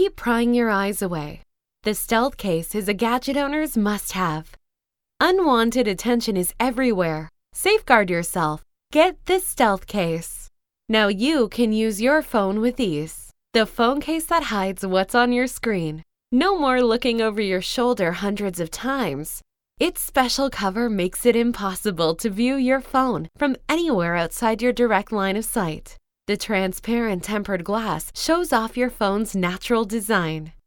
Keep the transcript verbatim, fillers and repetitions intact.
keep prying your eyes away. The Stealth Case is a gadget owner's must-have. Unwanted attention is everywhere. Safeguard yourself. Get the Stealth Case. Now you can use your phone with ease. The phone case that hides what's on your screen. No more looking over your shoulder hundreds of times. Its special cover makes it impossible to view your phone from anywhere outside your direct line of sight. The transparent tempered glass shows off your phone's natural design.